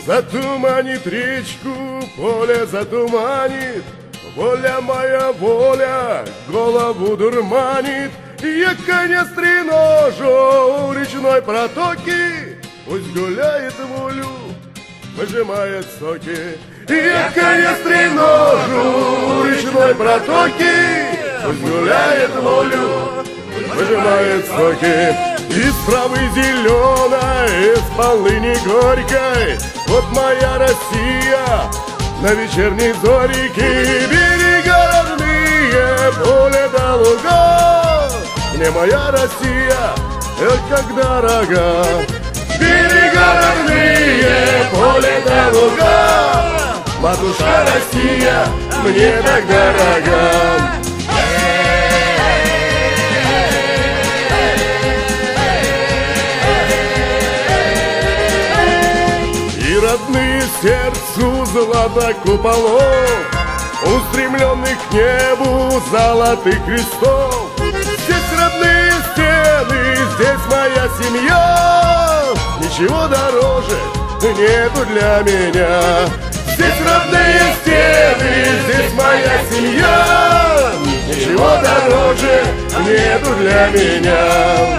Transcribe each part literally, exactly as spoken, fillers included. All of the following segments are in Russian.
Затуманит речку, поле затуманит, воля моя, воля, голову дурманит. Я коня стреножу у речной протоки, пусть гуляет волю, выжимает соки. Я коня стреножу у речной протоки, пусть гуляет волю, выжимает соки. Из травы зеленой, из полыни горькой, вот моя Россия на вечерней зорике. Берега родные, поле до луга, мне моя Россия, эх, как дорога. Берега родные, поле до луга, матушка Россия, мне так дорога. Родные сердцу золото куполов, устремленных к небу золотых крестов. Здесь родные стены, здесь моя семья, ничего дороже нету для меня. Здесь родные стены, здесь моя семья, ничего дороже нету для меня.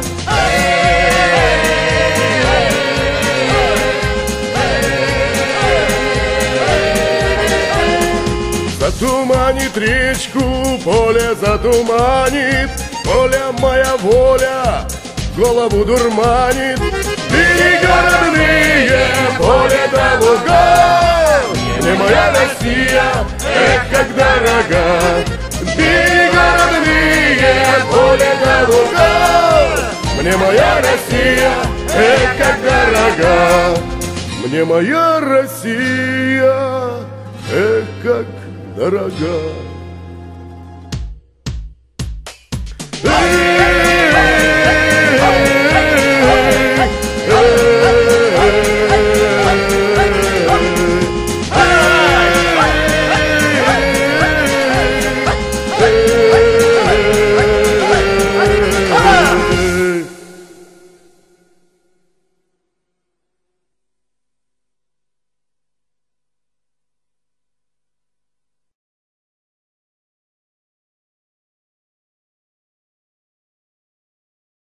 Затуманит речку, поле затуманит, воля моя, воля, голову дурманит. Берега родные, поле до луга, мне моя Россия, эх, как дорога. Берега родные, поле до луга, мне моя Россия, эх, как дорога. Мне моя Россия, эх, как дорога.